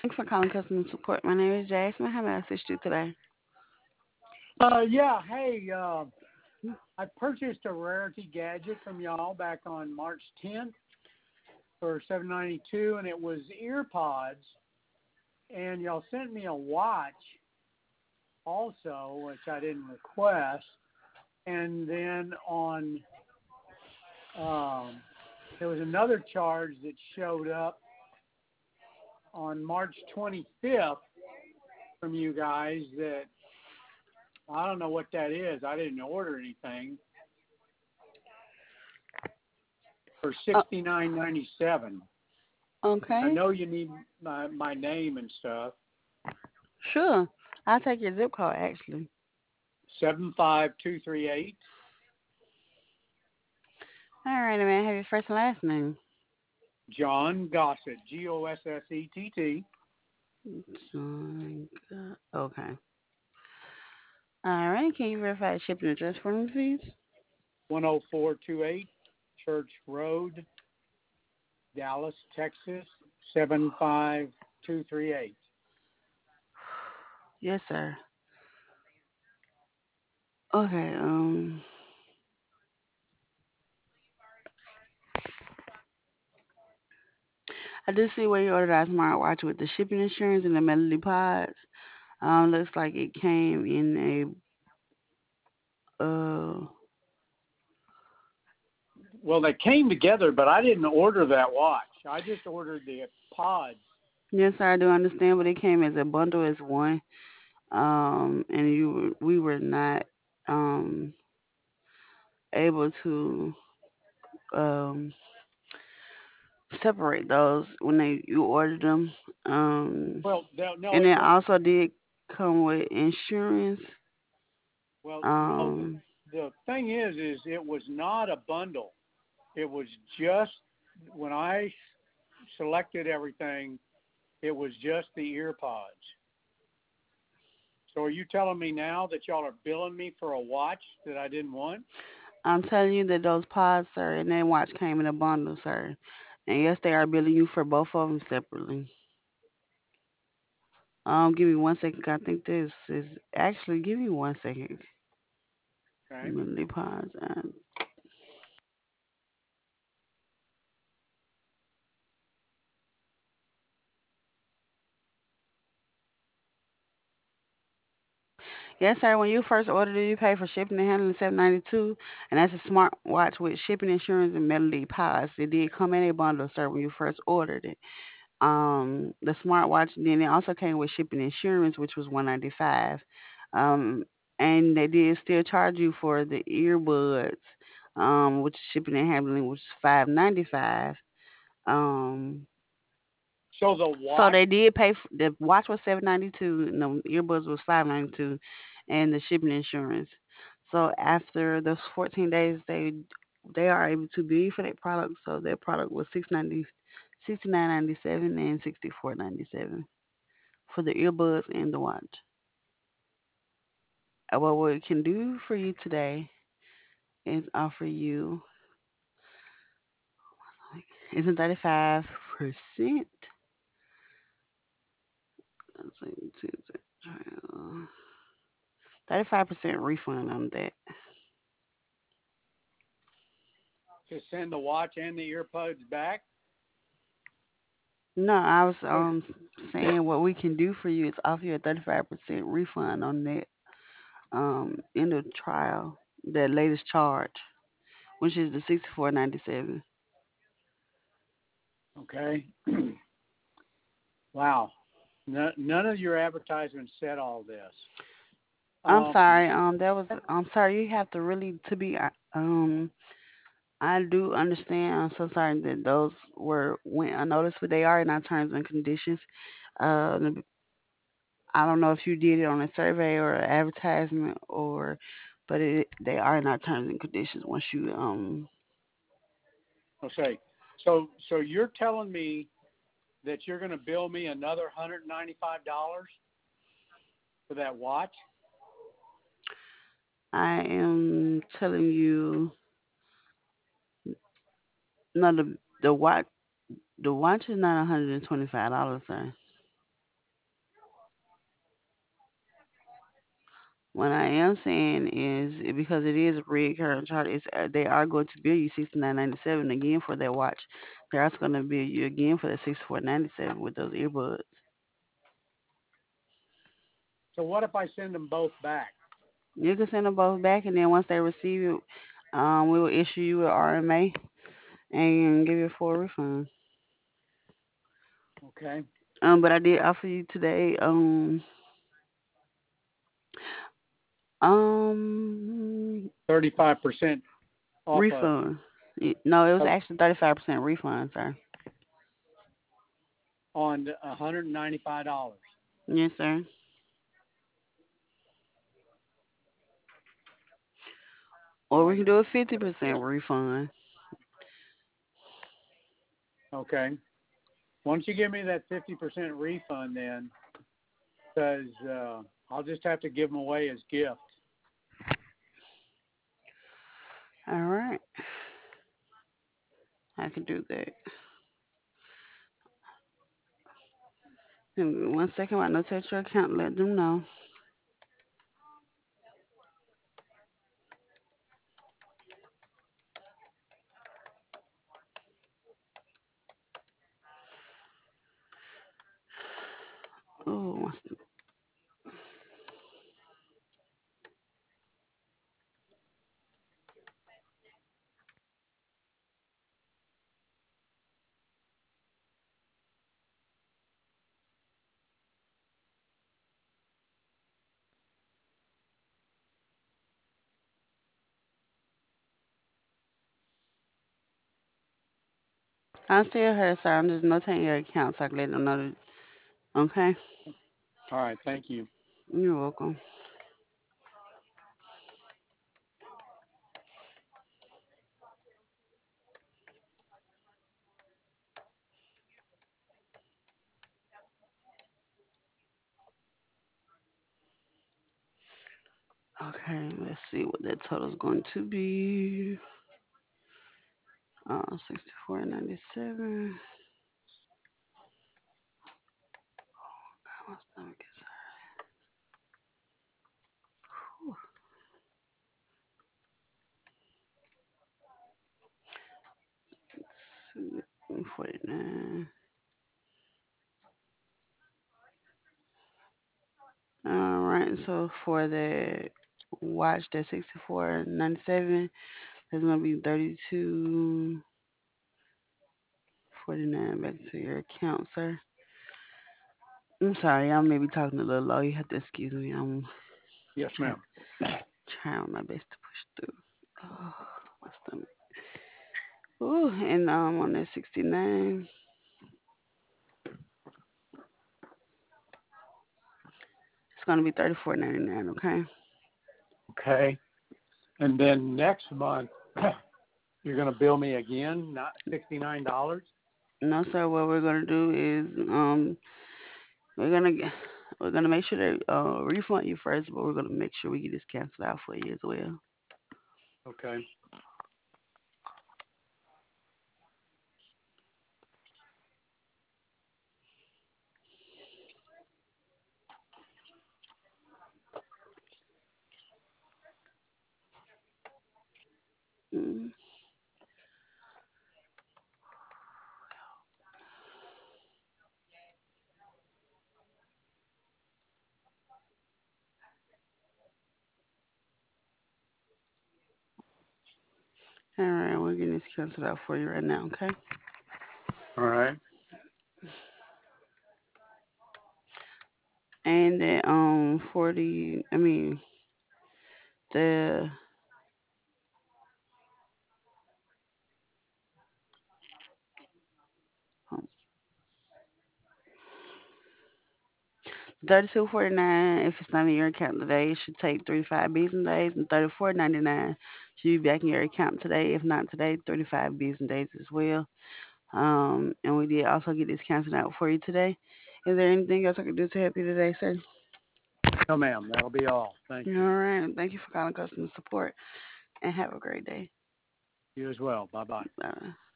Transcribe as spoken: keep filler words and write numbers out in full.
Thanks for calling customer support. My name is Jasmine. How may I assist you today? Uh, yeah, hey, uh, I purchased a rarity gadget from y'all back on March tenth for seven ninety-two, and it was ear pods, and y'all sent me a watch also, which I didn't request, and then on um, there was another charge that showed up on March twenty-fifth from you guys that I don't know what that is. I didn't order anything for Uh, sixty nine ninety seven. I okay, know you need my my name and stuff. sure. I'll take your zip code, actually. Seven five two three eight. All right, man. Have your first and last name. John Gossett. G O S S E T T. John Gu- Okay. All right. Can you verify the shipping address for me, please? One oh four two eight Church Road, Dallas, Texas. Seven five two three eight. Yes, sir. Okay. Um, I do see where you ordered our smartwatch with the shipping insurance and the Melody Pods. Um, looks like it came in a uh. Well, they came together, but I didn't order that watch. I just ordered the pods. Yes, sir. I do understand, but it came as a bundle as one. Um, and you were- we were not um able to um separate those when they you ordered them. Um, Well, no, no, and it it wasn't. also did come with insurance. Well, no, the Um, the thing is, is it was not a bundle. It was just when I selected everything, it was just the ear pods. So are you telling me now that y'all are billing me for a watch that I didn't want? I'm telling you that those pods, sir, and that watch came in a bundle, sir. And yes, they are billing you for both of them separately. Um, give me one second. I think this is actually give me one second. Okay. Melody Pods. Uh, Yes, sir. When you first ordered it, you paid for shipping and handling seven ninety two, and that's a smartwatch with shipping insurance and Melody Pods. It did come in a bundle, sir, when you first ordered it. Um, the smartwatch then it also came with shipping insurance, which was one ninety five. Um, and they did still charge you for the earbuds, um, which is shipping and handling, which is five ninety five. Um, So the So watch, they did pay. For, the watch was seven ninety two, and the earbuds was five ninety two, and the shipping insurance. So after those fourteen days, they they are able to bill you for that product. So that product was six ninety, sixty nine ninety seven, and sixty four ninety seven for the earbuds and the watch. Uh, What we can do for you today is offer you isn't thirty five percent. Thirty five percent refund on that. to send the watch and the earbuds back? No, I was What? um saying what we can do for you is offer you a thirty five percent refund on that um end of trial, that latest charge, which is the sixty four ninety seven. Okay. Wow. No, none of your advertisements said all this. I'm Um, sorry, um that was I'm sorry, you have to really to be uh, um I do understand. I'm so sorry that those were went unnoticed, but they are in our terms and conditions. Uh, I don't know if you did it on a survey or an advertisement or, but it, they are in our terms and conditions once you um okay. So, so you're telling me that you're going to bill me another one hundred ninety-five dollars for that watch? I am telling you, no, the the watch the watch is not one hundred and twenty five dollars, sir. What I am saying is eh, because it is a recurring charge, it's, uh, they are going to bill you sixty nine ninety seven again for that watch. They're also going to bill you again for that sixty four ninety seven with those earbuds. So what if I send them both back? You can send them both back, and then once they receive it, um, we will issue you an R M A and give you a full refund. Okay. Um, but I did offer you today, um, um, thirty-five percent off of, refund. Y- No, it was of actually thirty five percent refund, sir. on one hundred ninety-five dollars. Yes, sir. All Or we right. can do a fifty percent refund. Okay. Once you give me that fifty percent refund, then, because uh, I'll just have to give them away as gifts. All right, I can do that. Give me one second, I notate your account. Let them know. Oh, I'm still here, sir. I'm just notating your account so I can let them know that. Okay, All right. Thank you. you're welcome. Okay, let's see what that total is going to be. Uh, sixty-four ninety-seven. My stomach is hurt. forty-nine. All right, so for the watch, that sixty-four ninety-seven, it's gonna be thirty-two forty-nine back to your account, sir. I'm sorry, I may be talking a little low. You have to excuse me. I'm Yes, try, ma'am. trying my best to push through. Oh, my stomach. Ooh, and um, on that sixty-nine, it's gonna be thirty-four ninety-nine. Okay. Okay. And then next month, you're going to bill me again, not sixty-nine dollars. No, sir. What we're gonna do is um, we're gonna get, we're gonna make sure they uh refund you first, but we're gonna make sure we get this canceled out for you as well. Okay. Mm. All right, we're getting this canceled out for you right now. Okay. All right. And the um forty, I mean the um, thirty-two forty-nine. If it's not in your account today, it should take three to five business days, and thirty-four ninety-nine should be back in your account today. If not today, thirty-five business days as well. Um, and we did also get this canceled out for you today. Is there anything else I can do to help you today, sir? No, ma'am. That'll be all. Thank All you. right. Thank you for calling customer support, and have a great day. You as well. Bye bye. Bye.